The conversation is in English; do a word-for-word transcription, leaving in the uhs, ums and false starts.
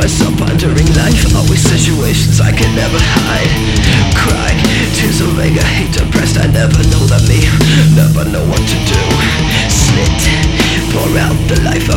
myself pondering life, always situations I can never hide. Crying, tears of anger, hate, depressed, I never know that me. Never know what to do.